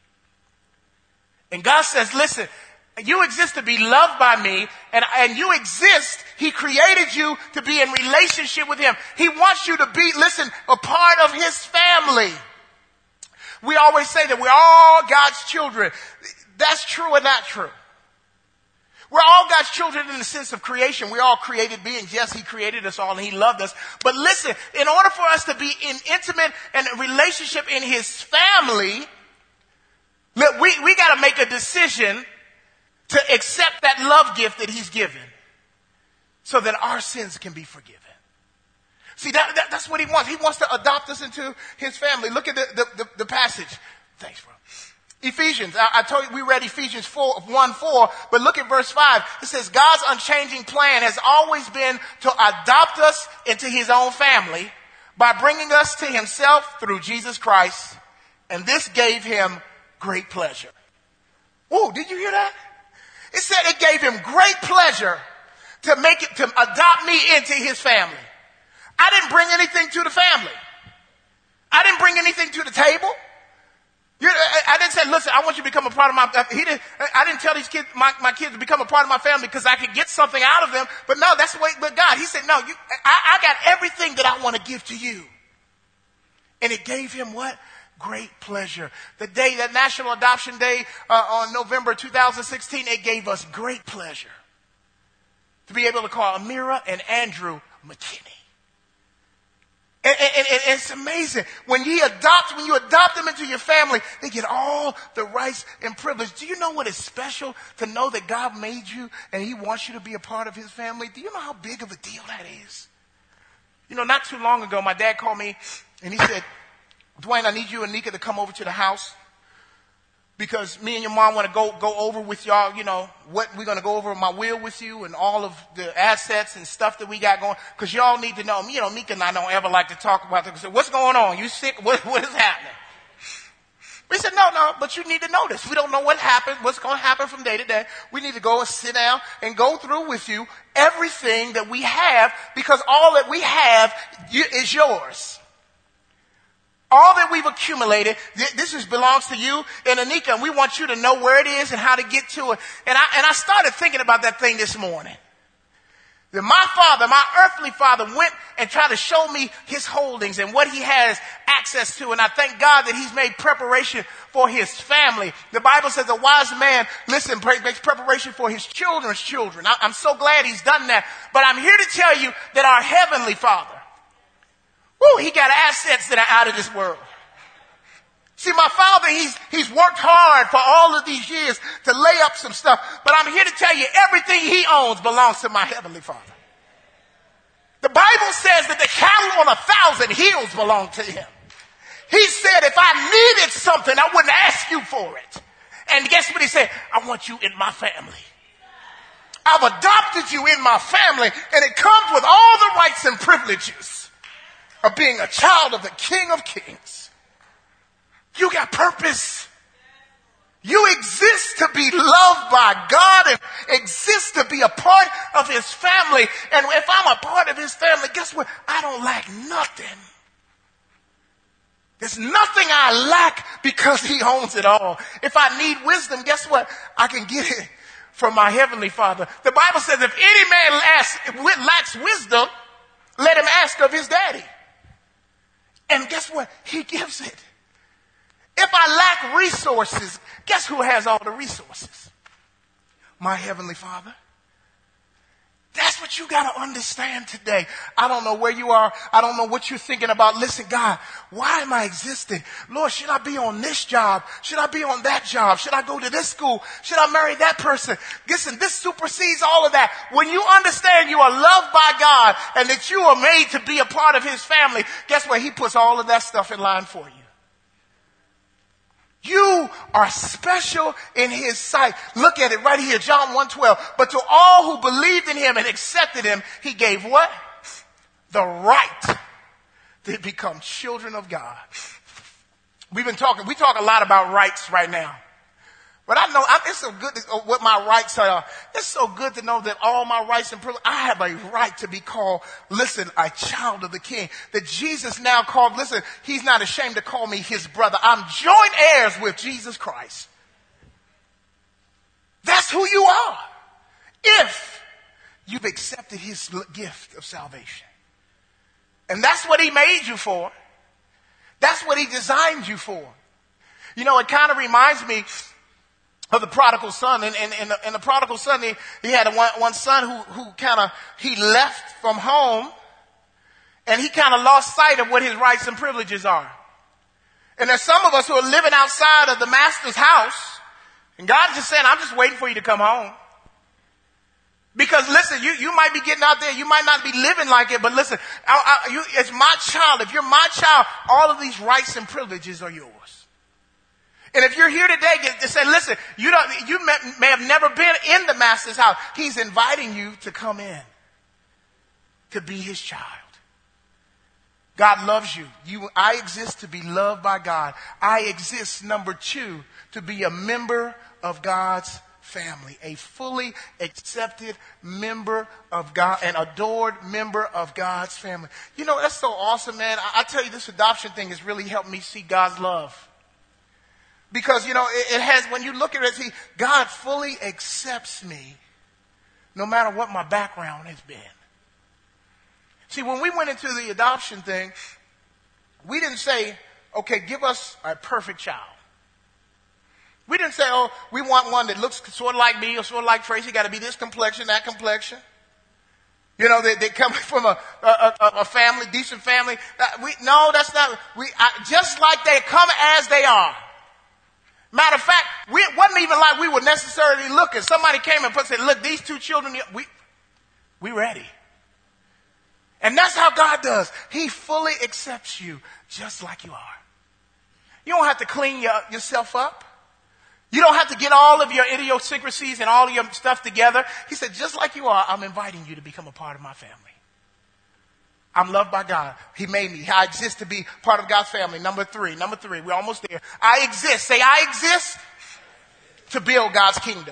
And God says, listen, you exist to be loved by me. And you exist, he created you to be in relationship with him. He wants you to be, listen, a part of his family. We always say that we're all God's children. That's true or not true? We're all God's children in the sense of creation. We're all created beings. Yes, he created us all and he loved us. But listen, in order for us to be in intimate and relationship in his family, we got to make a decision to accept that love gift that he's given so that our sins can be forgiven. See, that's what he wants. He wants to adopt us into his family. Look at the passage. Thanks, bro. Ephesians, I told you we read Ephesians 1:4, but look at verse 5. It says, God's unchanging plan has always been to adopt us into his own family by bringing us to himself through Jesus Christ. And this gave him great pleasure. Oh, did you hear that? It said it gave him great pleasure to adopt me into his family. I didn't bring anything to the family. I didn't bring anything to the table. I didn't say, listen, I want you to become a part of I didn't tell these kids, my kids to become a part of my family because I could get something out of them. But no, that's the way, but God, he said, no, I got everything that I want to give to you. And it gave him what? Great pleasure. The day, that National Adoption Day, on November 2016, it gave us great pleasure to be able to call Amira and Andrew McKinney. And it's amazing. When you adopt them into your family, they get all the rights and privilege. Do you know what is special to know that God made you and he wants you to be a part of his family? Do you know how big of a deal that is? You know, not too long ago, my dad called me and he said, Dwayne, I need you and Nika to come over to the house because me and your mom want to go over with y'all, you know, what we're going to go over my will with you and all of the assets and stuff that we got going. Because y'all need to know, you know, Nika and I don't ever like to talk about this. So what's going on? You sick? What is happening? We said, no, but you need to know this. We don't know what happened, what's going to happen from day to day. We need to go and sit down and go through with you everything that we have because all that we have is yours. All that we've accumulated, this belongs to you and Anika, and we want you to know where it is and how to get to it. And I started thinking about that thing this morning. That my earthly father went and tried to show me his holdings and what he has access to. And I thank God that he's made preparation for his family. The Bible says a wise man, makes preparation for his children's children. I'm so glad he's done that. But I'm here to tell you that our heavenly Father, he got assets that are out of this world. See, my father, he's worked hard for all of these years to lay up some stuff. But I'm here to tell you, everything he owns belongs to my heavenly Father. The Bible says that the cattle on 1,000 hills belong to him. He said, if I needed something, I wouldn't ask you for it. And guess what he said? I want you in my family. I've adopted you in my family, and it comes with all the rights and privileges of being a child of the King of Kings. You got purpose. You exist to be loved by God and exist to be a part of his family. And if I'm a part of his family, guess what? I don't lack nothing. There's nothing I lack because he owns it all. If I need wisdom, guess what? I can get it from my heavenly Father. The Bible says if any man lacks wisdom, let him ask of his daddy. And guess what? He gives it. If I lack resources, guess who has all the resources? My heavenly Father. That's what you got to understand today. I don't know where you are. I don't know what you're thinking about. Listen, God, why am I existing? Lord, should I be on this job? Should I be on that job? Should I go to this school? Should I marry that person? Listen, this supersedes all of that. When you understand you are loved by God and that you are made to be a part of his family, guess what? He puts all of that stuff in line for you. You are special in his sight. Look at it right here, John 1:12. But to all who believed in him and accepted him, he gave what? The right to become children of God. We talk a lot about rights right now. But I know it's so good what my rights are. It's so good to know that all my rights and privileges, I have a right to be called, listen, a child of the King. That Jesus now called, listen, he's not ashamed to call me his brother. I'm joint heirs with Jesus Christ. That's who you are. If you've accepted his gift of salvation. And that's what he made you for. That's what he designed you for. You know, it kind of reminds me of the prodigal son. And the prodigal son, he had one son who he left from home and he kind of lost sight of what his rights and privileges are. And there's some of us who are living outside of the master's house and God's just saying, I'm just waiting for you to come home. Because listen, you might be getting out there, you might not be living like it, but listen, it's my child. If you're my child, all of these rights and privileges are yours. And if you're here today to say, listen, you may have never been in the master's house. He's inviting you to come in, to be his child. God loves you. I exist to be loved by God. I exist, number 2, to be a member of God's family, a fully accepted member of God, an adored member of God's family. You know, that's so awesome, man. I tell you, this adoption thing has really helped me see God's love. Because, you know, it has, when you look at it, see, God fully accepts me no matter what my background has been. See, when we went into the adoption thing, we didn't say, okay, give us a perfect child. We didn't say, oh, we want one that looks sort of like me or sort of like Tracy, got to be this complexion, that complexion. You know, they come from a family, decent family. No, that's not, just like they come as they are. Matter of fact, it wasn't even like we were necessarily looking. Somebody came and said, look, these 2 children, we ready. And that's how God does. He fully accepts you just like you are. You don't have to clean yourself up. You don't have to get all of your idiosyncrasies and all of your stuff together. He said, just like you are, I'm inviting you to become a part of my family. I'm loved by God. He made me. I exist to be part of God's family. Number 3, we're almost there. I exist. Say, I exist to build God's kingdom.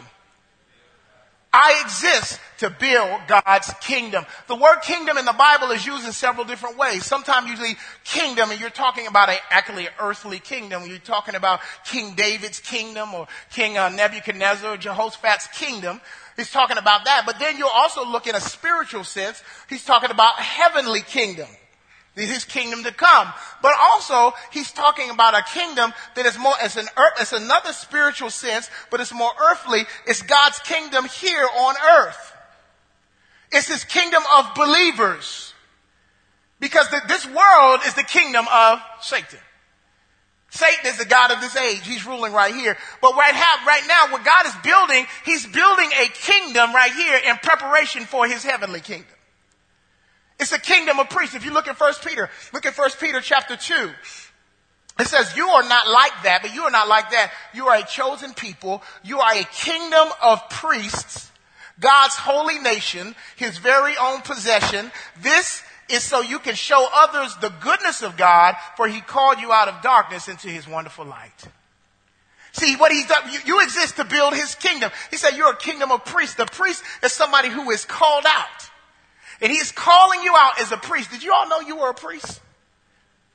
I exist to build God's kingdom. The word kingdom in the Bible is used in several different ways. Sometimes usually kingdom, and you're talking about actually an earthly kingdom. You're talking about King David's kingdom or King Nebuchadnezzar or Jehoshaphat's kingdom. He's talking about that. But then you'll also look in a spiritual sense. He's talking about heavenly kingdom. His kingdom to come. But also, he's talking about a kingdom that is more, it's another spiritual sense, but it's more earthly. It's God's kingdom here on earth. It's his kingdom of believers. Because this world is the kingdom of Satan. Satan is the god of this age. He's ruling right here. But right now, what God is building, he's building a kingdom right here in preparation for his heavenly kingdom. It's a kingdom of priests. If you look at 1 Peter, look at 1 Peter chapter 2. It says, you are not like that, but you are not like that. You are a chosen people. You are a kingdom of priests, God's holy nation, his very own possession. This is so you can show others the goodness of God, for he called you out of darkness into his wonderful light. See, what he's done, you exist to build his kingdom. He said you're a kingdom of priests. The priest is somebody who is called out. And he is calling you out as a priest. Did you all know you were a priest?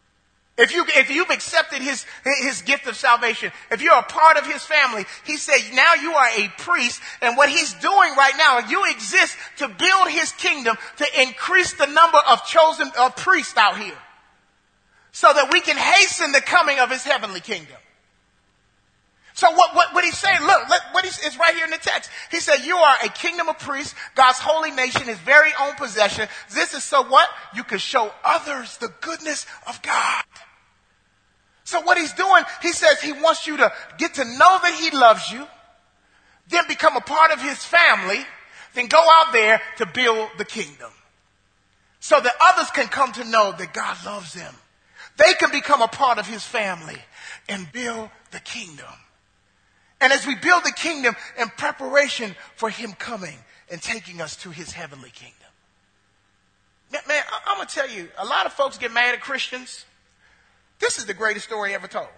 If you've accepted his gift of salvation, if you're a part of his family, he said, now you are a priest. And what he's doing right now, you exist to build his kingdom, to increase the number of chosen priests out here, so that we can hasten the coming of his heavenly kingdom. So what he's saying, look, it's right here in the text. He said, you are a kingdom of priests, God's holy nation, his very own possession. This is so what? You can show others the goodness of God. So what he's doing, he says he wants you to get to know that he loves you, then become a part of his family, then go out there to build the kingdom, so that others can come to know that God loves them. They can become a part of his family and build the kingdom. And as we build the kingdom in preparation for him coming and taking us to his heavenly kingdom. Man, I'm going to tell you, a lot of folks get mad at Christians. This is the greatest story ever told.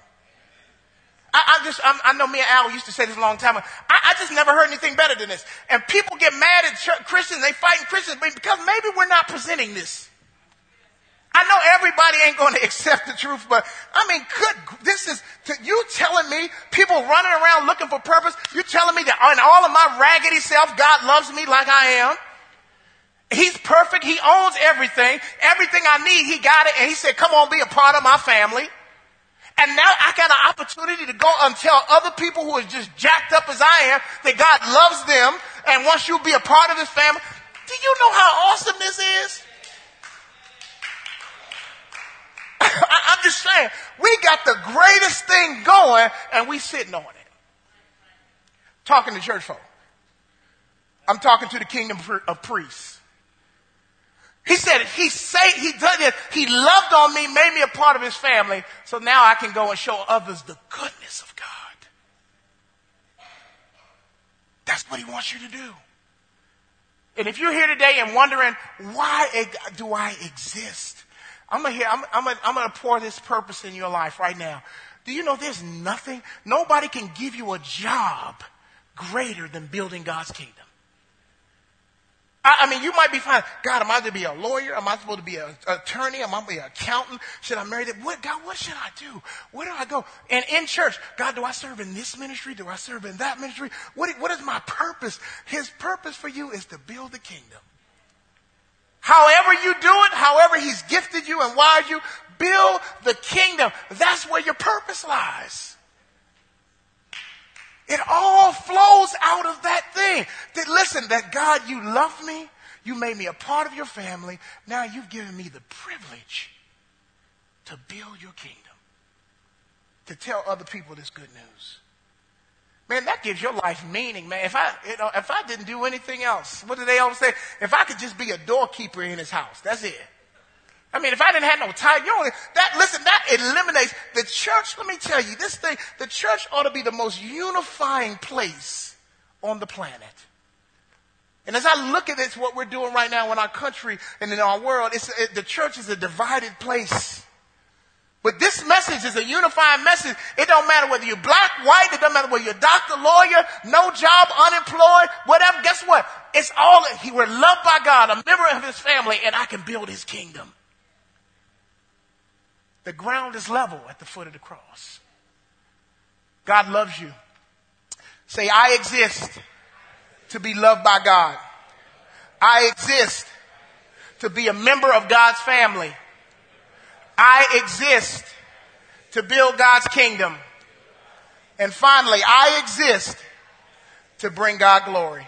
I know me and Al used to say this a long time ago. I just never heard anything better than this. And people get mad at Christians, they fighting Christians because maybe we're not presenting this. I know everybody ain't going to accept the truth, but I mean, you telling me people running around looking for purpose, you telling me that in all of my raggedy self, God loves me like I am. He's perfect. He owns everything. Everything I need, he got it. And he said, come on, be a part of my family. And now I got an opportunity to go and tell other people who are just jacked up as I am that God loves them and wants you to be a part of his family. Do you know how awesome this is? I'm just saying, we got the greatest thing going and we sitting on it. Talking to church folk. I'm talking to the kingdom of priests. He said, he did it. He loved on me, made me a part of his family. So now I can go and show others the goodness of God. That's what he wants you to do. And if you're here today and wondering, why do I exist? I'm going to pour this purpose in your life right now. Do you know there's nobody can give you a job greater than building God's kingdom. I mean, you might be fine. God, am I to be a lawyer? Am I supposed to be an attorney? Am I to be an accountant? Should I marry that? God, what should I do? Where do I go? And in church, God, do I serve in this ministry? Do I serve in that ministry? What is my purpose? His purpose for you is to build the kingdom. However you do it, however he's gifted you and wired you, build the kingdom. That's where your purpose lies. It all flows out of that thing. That, listen, that God, you love me. You made me a part of your family. Now you've given me the privilege to build your kingdom. To tell other people this good news. Man, that gives your life meaning, man. If I didn't do anything else, what do they always say? If I could just be a doorkeeper in his house, that's it. I mean, if I didn't have no title, that eliminates the church. Let me tell you this thing, the church ought to be the most unifying place on the planet. And as I look at this, what we're doing right now in our country and in our world, the church is a divided place. But this message is a unifying message. It don't matter whether you're black, white, it doesn't matter whether you're a doctor, lawyer, no job, unemployed, whatever. Guess what? We're loved by God, a member of his family, and I can build his kingdom. The ground is level at the foot of the cross. God loves you. Say, I exist to be loved by God. I exist to be a member of God's family. I exist to build God's kingdom. And finally, I exist to bring God glory.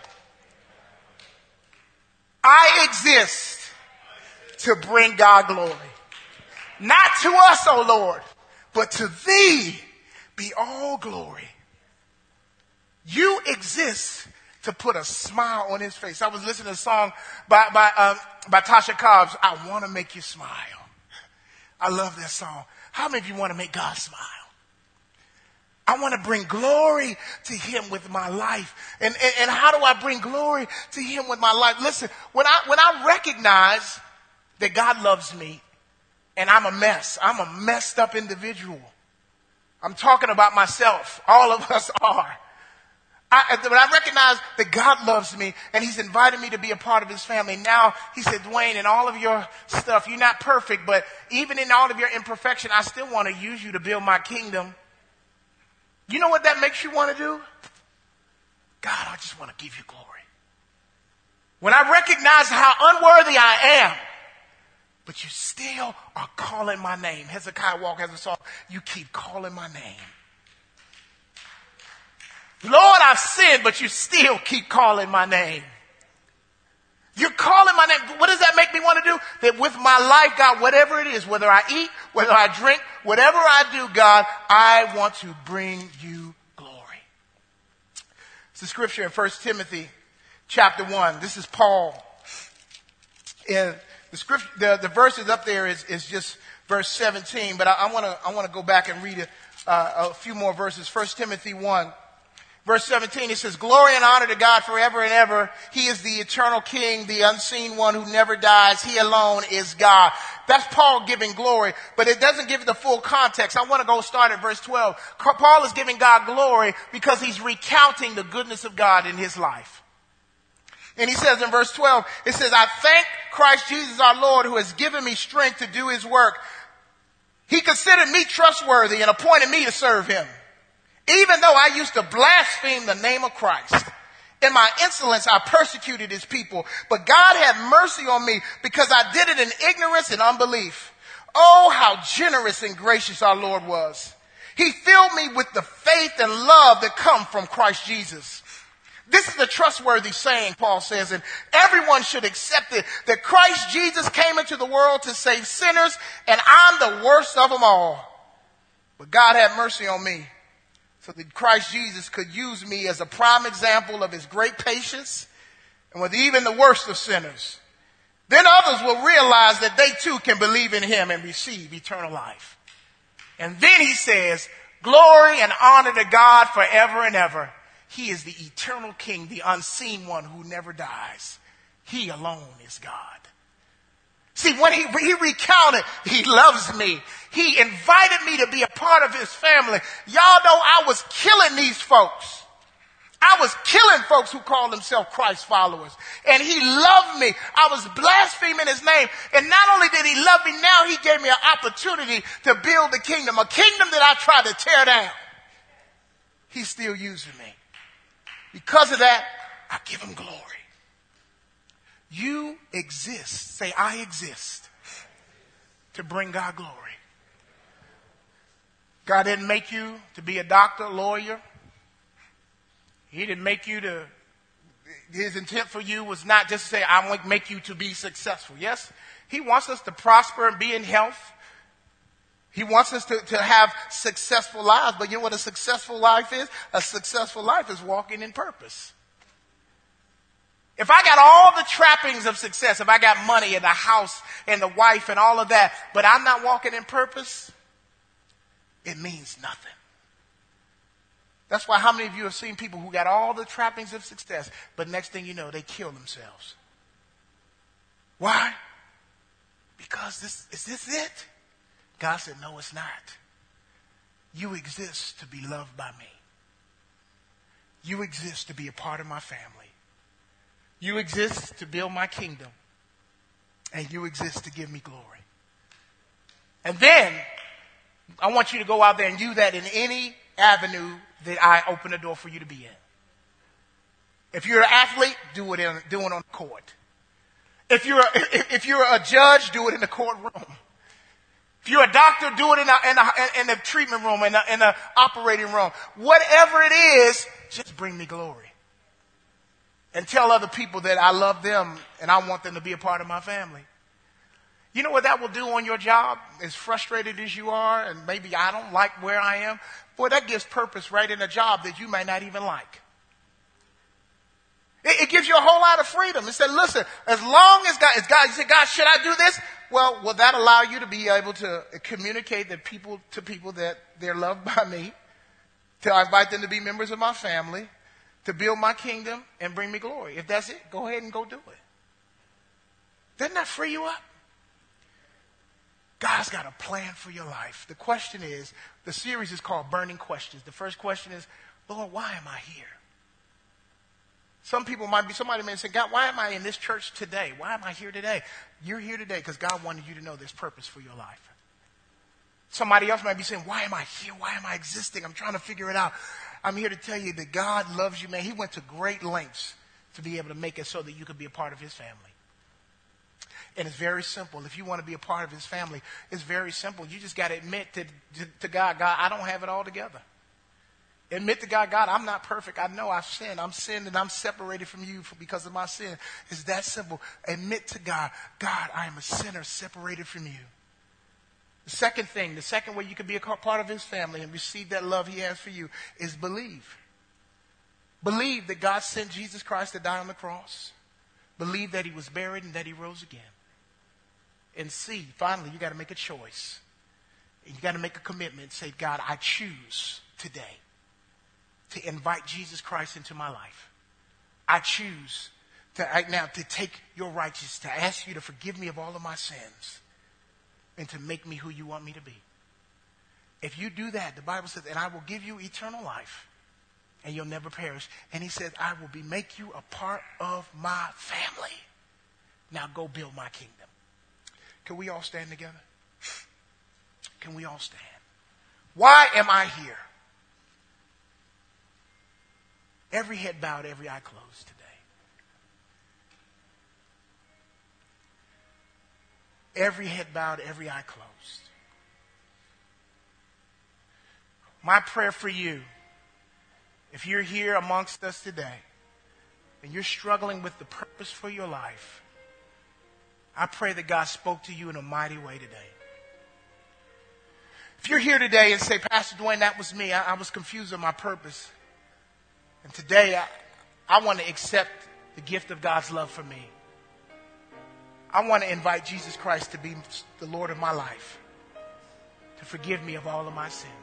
I exist to bring God glory. Not to us, O Lord, but to thee be all glory. You exist to put a smile on his face. I was listening to a song by Tasha Cobbs, I Want to Make You Smile. I love that song. How many of you want to make God smile? I want to bring glory to him with my life. And how do I bring glory to him with my life? Listen, when I recognize that God loves me, and I'm a mess. I'm a messed up individual. I'm talking about myself. All of us are. But I recognize that God loves me and he's invited me to be a part of his family. Now he said, Dwayne, in all of your stuff, you're not perfect, but even in all of your imperfection, I still want to use you to build my kingdom. You know what that makes you want to do? God, I just want to give you glory. When I recognize how unworthy I am, but you still are calling my name. Hezekiah Walker has a song, you keep calling my name. Lord, I've sinned, but you still keep calling my name. You're calling my name. What does that make me want to do? That with my life, God, whatever it is, whether I eat, whether I drink, whatever I do, God, I want to bring you glory. It's the scripture in 1 Timothy chapter 1. This is Paul. And the scripture, the verses up there is just verse 17, but I want to go back and read a few more verses. 1 Timothy 1. Verse 17, it says, glory and honor to God forever and ever. He is the eternal King, the unseen one who never dies. He alone is God. That's Paul giving glory, but it doesn't give the full context. I want to go start at verse 12. Paul is giving God glory because he's recounting the goodness of God in his life. And he says in verse 12, it says, I thank Christ Jesus our Lord who has given me strength to do his work. He considered me trustworthy and appointed me to serve him. Even though I used to blaspheme the name of Christ. In my insolence, I persecuted his people. But God had mercy on me because I did it in ignorance and unbelief. Oh, how generous and gracious our Lord was. He filled me with the faith and love that come from Christ Jesus. This is a trustworthy saying, Paul says, and everyone should accept it, that Christ Jesus came into the world to save sinners, and I'm the worst of them all. But God had mercy on me, so that Christ Jesus could use me as a prime example of his great patience and with even the worst of sinners. Then others will realize that they too can believe in him and receive eternal life. And then he says, glory and honor to God forever and ever. He is the eternal King, the unseen one who never dies. He alone is God. See, when he recounted, he loves me. He invited me to be a part of his family. Y'all know I was killing these folks. I was killing folks who called themselves Christ followers. And he loved me. I was blaspheming his name. And not only did he love me, now he gave me an opportunity to build a kingdom that I tried to tear down. He's still using me. Because of that, I give him glory. You exist. Say, I exist to bring God glory. God didn't make you to be a doctor, lawyer. He didn't make you to, his intent for you was not just to say, I want to make you to be successful. Yes, he wants us to prosper and be in health. He wants us to have successful lives. But you know what a successful life is? A successful life is walking in purpose. If I got all the trappings of success, if I got money and the house and the wife and all of that, but I'm not walking in purpose, it means nothing. That's why how many of you have seen people who got all the trappings of success, but next thing you know, they kill themselves. Why? Because is this it? God said, no, it's not. You exist to be loved by me. You exist to be a part of my family. You exist to build my kingdom. And you exist to give me glory. And then, I want you to go out there and do that in any avenue that I open the door for you to be in. If you're an athlete, do it on the court. If you're a judge, do it in the courtroom. If you're a doctor, do it in the treatment room, in the operating room. Whatever it is, just bring me glory. And tell other people that I love them and I want them to be a part of my family. You know what that will do on your job? As frustrated as you are, and maybe I don't like where I am, boy, that gives purpose right in a job that you might not even like. It gives you a whole lot of freedom. It said, listen, as long as God, you say, God, should I do this? Well, will that allow you to be able to communicate to people that they're loved by me, to invite them to be members of my family, to build my kingdom and bring me glory? If that's it, go ahead and go do it. Doesn't that free you up? God's got a plan for your life. The question is, the series is called Burning Questions. The first question is, Lord, why am I here? Somebody may say, God, why am I in this church today? Why am I here today? You're here today because God wanted you to know there's purpose for your life. Somebody else might be saying, why am I here? Why am I existing? I'm trying to figure it out. I'm here to tell you that God loves you, man. He went to great lengths to be able to make it so that you could be a part of his family. And it's very simple. If you want to be a part of his family, it's very simple. You just got to admit to God, I don't have it all together. Admit to God, I'm not perfect. I know I've sinned. I'm sinned and I'm separated from you because of my sin. It's that simple. Admit to God, I am a sinner separated from you. The second way you can be a part of his family and receive that love he has for you is believe. Believe that God sent Jesus Christ to die on the cross. Believe that he was buried and that he rose again. And finally, you got to make a choice. You got to make a commitment. Say, God, I choose today to invite Jesus Christ into my life. I choose to take your righteousness, to ask you to forgive me of all of my sins, and to make me who you want me to be. If you do that, the Bible says, and I will give you eternal life, and you'll never perish. And he says, I will make you a part of my family. Now go build my kingdom. Can we all stand together? Can we all stand? Why am I here? Every head bowed, every eye closed today. Every head bowed, every eye closed. My prayer for you, if you're here amongst us today and you're struggling with the purpose for your life, I pray that God spoke to you in a mighty way today. If you're here today and say, Pastor Dwayne, that was me. I was confused on my purpose. And today I want to accept the gift of God's love for me. I want to invite Jesus Christ to be the Lord of my life, to forgive me of all of my sins.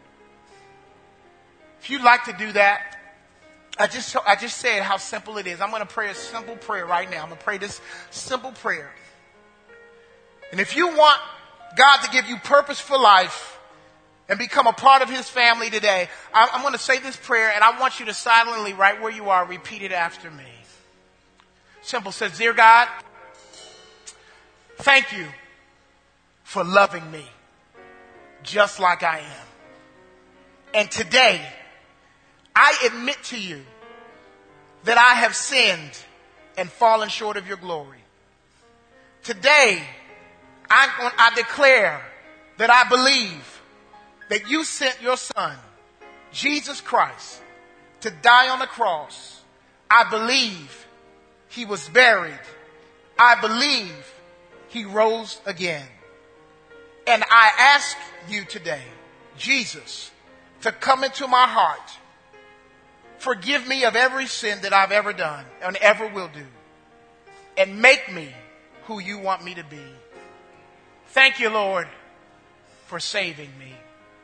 If you'd like to do that, I just said how simple it is. I'm going to pray a simple prayer right now. I'm going to pray this simple prayer. And if you want God to give you purpose for life and become a part of his family today, I'm going to say this prayer, and I want you to silently, right where you are, repeat it after me. Simple. Says, Dear God, thank you for loving me just like I am. And today, I admit to you that I have sinned and fallen short of your glory. Today, I declare that I believe that you sent your son, Jesus Christ, to die on the cross. I believe he was buried. I believe he rose again. And I ask you today, Jesus, to come into my heart. Forgive me of every sin that I've ever done and ever will do. And make me who you want me to be. Thank you, Lord, for saving me.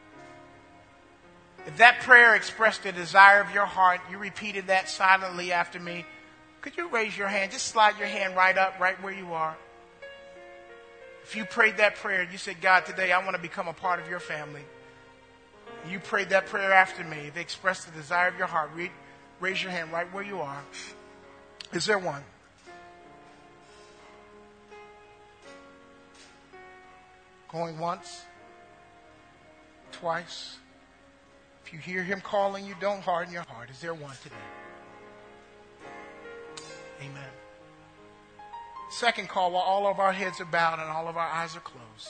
If that prayer expressed the desire of your heart, you repeated that silently after me, could you raise your hand? Just slide your hand right up, right where you are. If you prayed that prayer, you said, God, today I want to become a part of your family. You prayed that prayer after me. If it expressed the desire of your heart, raise your hand right where you are. Is there one? Going once? Twice? If you hear him calling you, don't harden your heart. Is there one today? Amen. Second call, while all of our heads are bowed and all of our eyes are closed.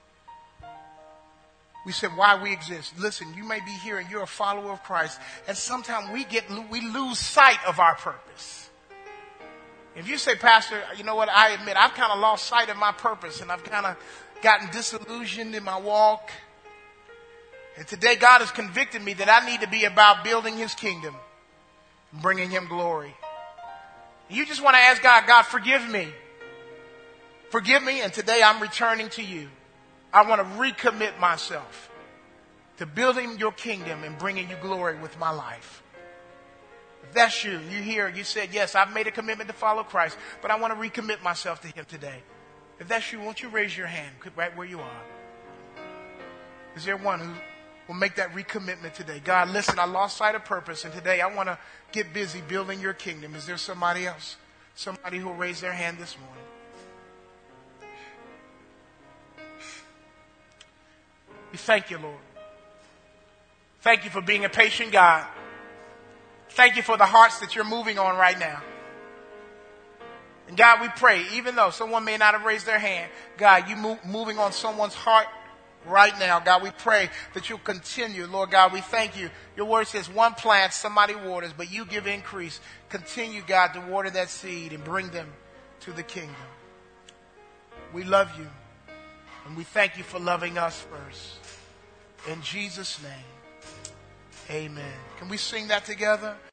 We said why we exist. Listen, you may be here and you're a follower of Christ, and sometimes we lose sight of our purpose. If you say, Pastor, you know what, I admit I've kind of lost sight of my purpose and I've kind of gotten disillusioned in my walk. And today God has convicted me that I need to be about building his kingdom and bringing him glory. You just want to ask God, God, forgive me. Forgive me, and today I'm returning to you. I want to recommit myself to building your kingdom and bringing you glory with my life. If that's you here, you said, yes, I've made a commitment to follow Christ, but I want to recommit myself to him today. If that's you, won't you raise your hand right where you are? Is there one who will make that recommitment today. God, listen, I lost sight of purpose, and today I want to get busy building your kingdom. Is there somebody else? Somebody who will raise their hand this morning? We thank you, Lord. Thank you for being a patient God. Thank you for the hearts that you're moving on right now. And God, we pray, even though someone may not have raised their hand, God, you moving on someone's heart right now. God, we pray that you'll continue. Lord God, we thank you. Your word says one plants, somebody waters, but you give increase. Continue, God, to water that seed and bring them to the kingdom. We love you, and we thank you for loving us first. In Jesus' name, amen. Can we sing that together?